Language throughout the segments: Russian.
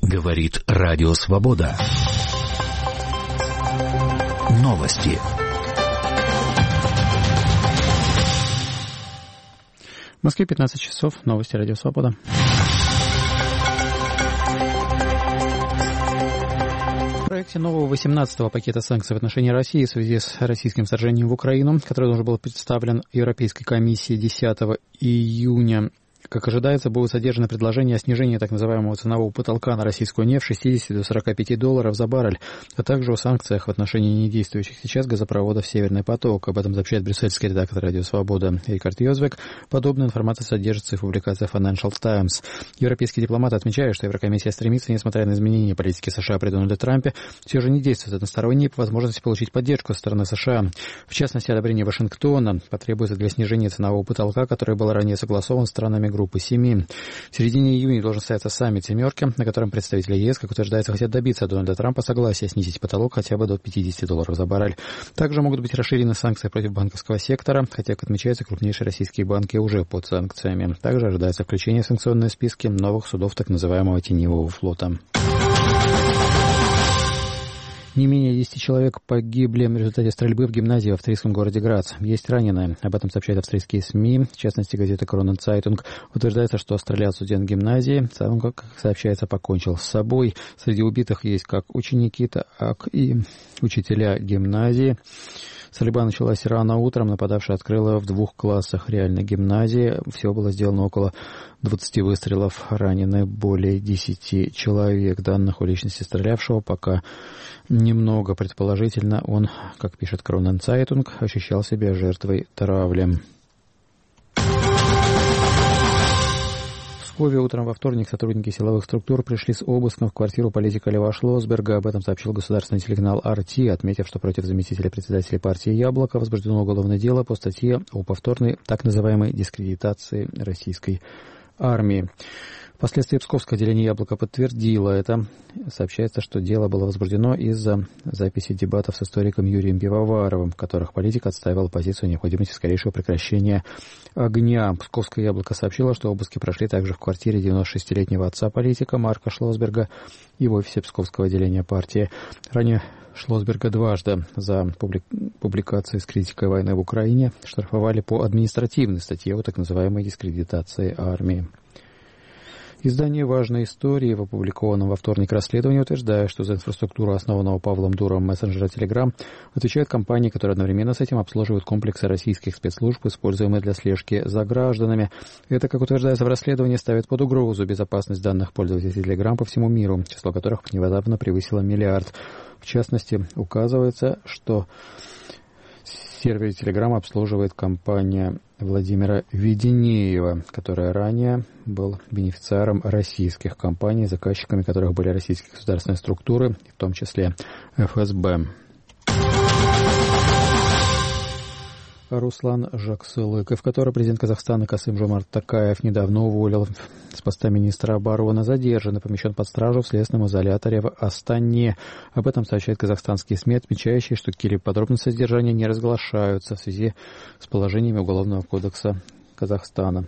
Говорит Радио Свобода. Новости. В Москве 15 часов. Новости Радио Свобода. В проекте нового 18-го пакета санкций в отношении России в связи с российским вторжением в Украину, который должен был представлен Европейской комиссией 10 июня, как ожидается, будет содержано предложение о снижении так называемого ценового потолка на российскую нефть с 60 до 45 долларов за баррель, а также о санкциях в отношении недействующих сейчас газопроводов «Северный поток». Об этом сообщает брюссельский редактор «Радио Свобода» Рикард Йозвек. Подобная информация содержится и в публикации Financial Times. Европейские дипломаты отмечают, что Еврокомиссия стремится, несмотря на изменения политики США при Дональде Трампе, все же не действует односторонне по возможности получить поддержку со стороны США. В частности, одобрение Вашингтона потребуется для снижения ценового потолка, который был ранее согласован странами группы 7. В середине июня должен состояться саммит «семерки», на котором представители ЕС, как утверждается, хотят добиться от Дональда Трампа согласия снизить потолок хотя бы до 50 долларов за баррель. Также могут быть расширены санкции против банковского сектора, хотя, как отмечается, крупнейшие российские банки уже под санкциями. Также ожидается включение в санкционные списки новых судов так называемого теневого флота. Не менее 10 человек погибли в результате стрельбы в гимназии в австрийском городе Грац. Есть раненые. Об этом сообщают австрийские СМИ, в частности, газета Кронен-Цайтунг. Утверждается, что стрелял студент гимназии. Сам, как сообщается, покончил с собой. Среди убитых есть как ученики, так и учителя гимназии. Стрельба началась рано утром. Нападавший открыл в 2 классах реальной гимназии. Всего было сделано около 20 выстрелов. Ранены более 10 человек. Данных о личности стрелявшего пока немного. Предположительно, он, как пишет Кронен-Цайтунг, ощущал себя жертвой травли. В Пскове утром во вторник сотрудники силовых структур пришли с обыском в квартиру политика Льва Шлосберга. Об этом сообщил государственный телеканал «RT», отметив, что против заместителя председателя партии «Яблоко» возбуждено уголовное дело по статье о повторной так называемой дискредитации российской армии. Впоследствии Псковское отделение «Яблоко» подтвердило это. Сообщается, что дело было возбуждено из-за записи дебатов с историком Юрием Пивоваровым, в которых политик отстаивал позицию необходимости скорейшего прекращения огня. Псковское «Яблоко» сообщило, что обыски прошли также в квартире 96-летнего отца политика Марка Шлосберга и в офисе Псковского отделения партии. Ранее Шлосберга дважды за публикации с критикой войны в Украине штрафовали по административной статье о так называемой дискредитации армии. Издание «Важной истории» в опубликованном во вторник расследовании утверждает, что за инфраструктуру основанного Павлом Дуром мессенджера Telegram отвечают компании, которые одновременно с этим обслуживают комплексы российских спецслужб, используемые для слежки за гражданами. Это, как утверждается в расследовании, ставит под угрозу безопасность данных пользователей Telegram по всему миру, число которых недавно превысило 1 миллиард. В частности, указывается, что сервер Telegram обслуживает компания Владимира Веденеева, которая ранее был бенефициаром российских компаний, заказчиками которых были российские государственные структуры, в том числе ФСБ. Руслан Жаксылыков, который президент Казахстана Касым-Жомарт Токаев недавно уволил с поста министра обороны, задержан и помещен под стражу в следственном изоляторе в Астане. Об этом сообщают казахстанские СМИ, отмечающие, что какие-либо подробности содержания не разглашаются в связи с положениями Уголовного кодекса Казахстана.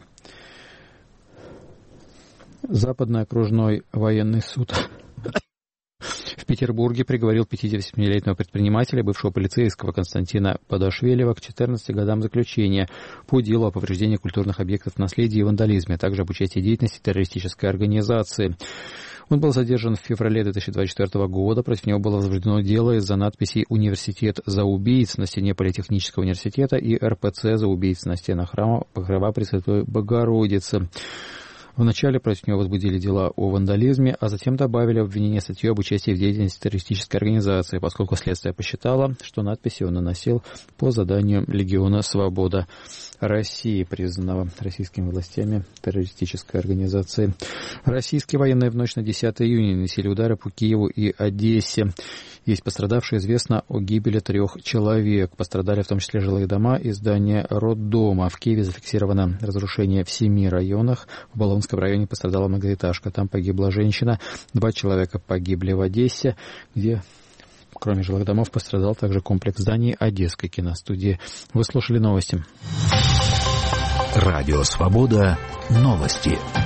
Западный окружной военный суд в Петербурге приговорил 57-летнего предпринимателя, бывшего полицейского Константина Подашвелева, к 14 годам заключения по делу о повреждении культурных объектов наследия и вандализме, а также об участии в деятельности террористической организации. Он был задержан в феврале 2024 года. Против него было возбуждено дело из-за надписей «Университет за убийц» на стене Политехнического университета и «РПЦ за убийц» на стенах храма Покрова Пресвятой Богородицы. Вначале против него возбудили дела о вандализме, а затем добавили обвинение статьей об участии в деятельности террористической организации, поскольку следствие посчитало, что надписи он наносил по заданию Легиона Свобода России, признанного российскими властями террористической организацией. Российские военные в ночь на 10 июня нанесли удары по Киеву и Одессе. Есть пострадавшие, известно о гибели 3 человек. Пострадали в том числе жилые дома и здания роддома. В Киеве зафиксировано разрушение в 7 районах. В Болонском районе пострадала многоэтажка. Там погибла женщина. 2 человека погибли в Одессе, где, кроме жилых домов, пострадал также комплекс зданий Одесской киностудии. Вы слушали новости. Радио Свобода. Новости.